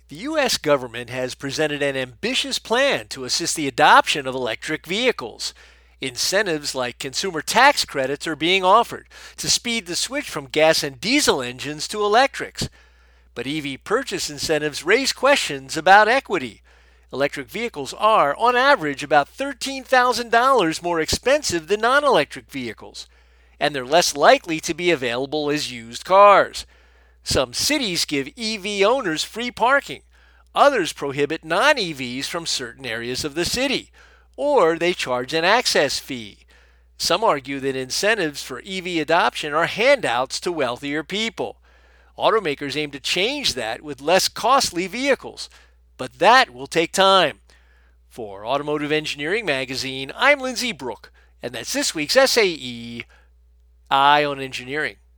The U.S. government has presented an ambitious plan to assist the adoption of electric vehicles. Incentives like consumer tax credits are being offered to speed the switch from gas and diesel engines to electrics. But EV purchase incentives raise questions about equity. Electric vehicles are, on average, about $13,000 more expensive than non electric vehicles, and they're less likely to be available as used cars. Some cities give EV owners free parking. Others prohibit non EVs from certain areas of the city, or they charge an access fee. Some argue that incentives for EV adoption are handouts to wealthier people. Automakers aim to change that with less costly vehicles, but that will take time. For Automotive Engineering Magazine, I'm Lindsay Brooke, and that's this week's SAE Eye on Engineering.